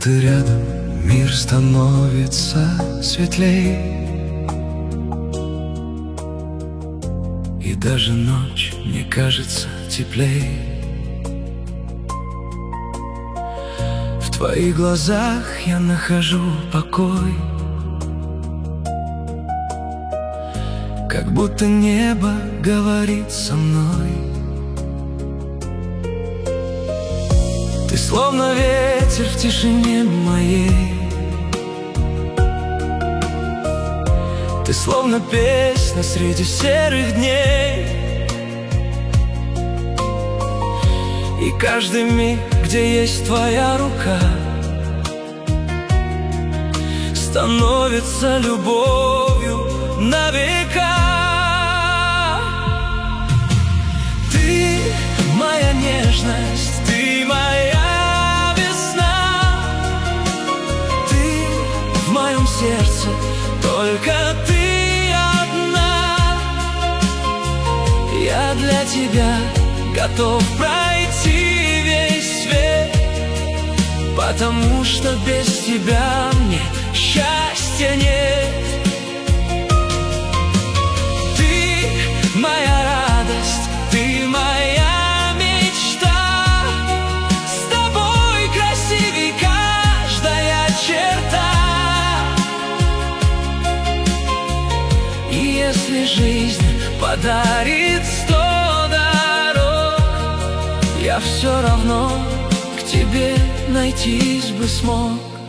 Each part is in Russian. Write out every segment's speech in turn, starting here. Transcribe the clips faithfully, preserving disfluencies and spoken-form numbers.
ты рядом, мир становится светлей, и даже ночь мне кажется теплей. В твоих глазах я нахожу покой, как будто небо говорит со мной. Ты словно ветер в тишине моей, ты словно песня среди серых дней. И каждый миг, где есть твоя рука, становится любовью на века. Ты моя нежность, ты моя весна, ты в моем сердце, только ты одна. Я для тебя готов пройти весь свет, потому что без тебя мне счастья нет. Ты моя радость, ты моя мечта, с тобой красивей каждая черта. И если жизнь подарит сто дорог, я все равно к тебе найтись бы смог.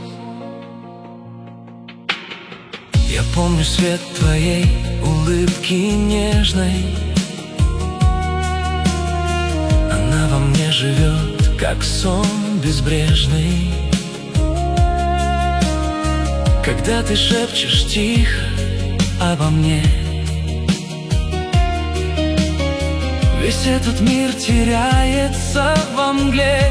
Я помню свет твоей улыбки нежной, она во мне живет, как сон безбрежный. Когда ты шепчешь тихо обо мне, весь этот мир теряется во мгле.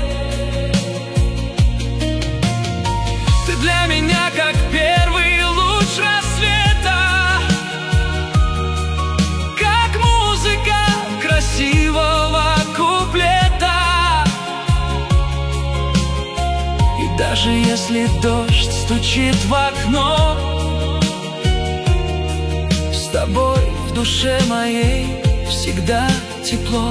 Ты для меня как первый луч рассвета, как музыка красивого куплета. И даже если дождь стучит в окно, с тобой в душе моей всегда тепло.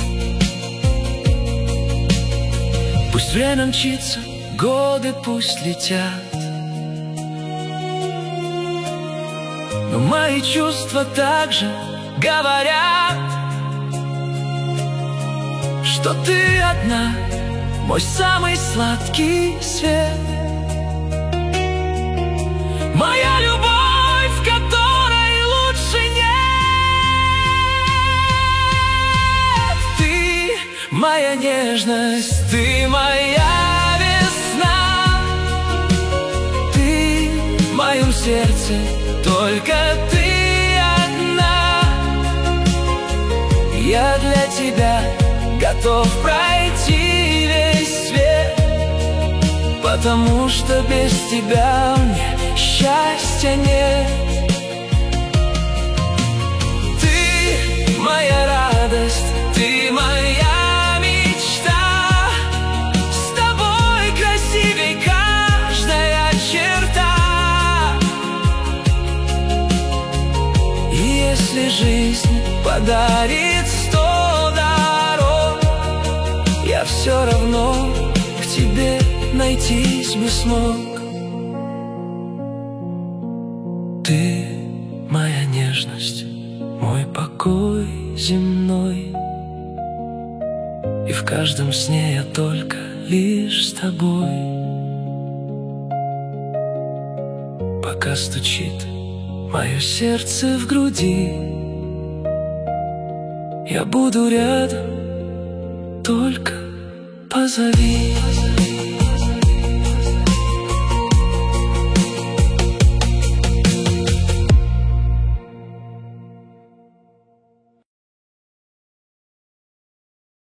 Пусть время мчится, годы пусть летят, но мои чувства также говорят, что ты одна, мой самый сладкий свет. Моя любовь, которой лучше нет. Ты моя нежность, ты моя весна, ты в моем сердце, только ты одна. Я для тебя готов пройти весь свет, потому что без тебя мне счастья нет. Ты моя радость, ты моя мечта, с тобой красивей каждая черта. И если жизнь подарит сто дорог, я все равно к тебе найтись бы смог. Ты моя нежность, мой покой земной, и в каждом сне я только лишь с тобой. Пока стучит мое сердце в груди, я буду рядом, только позови.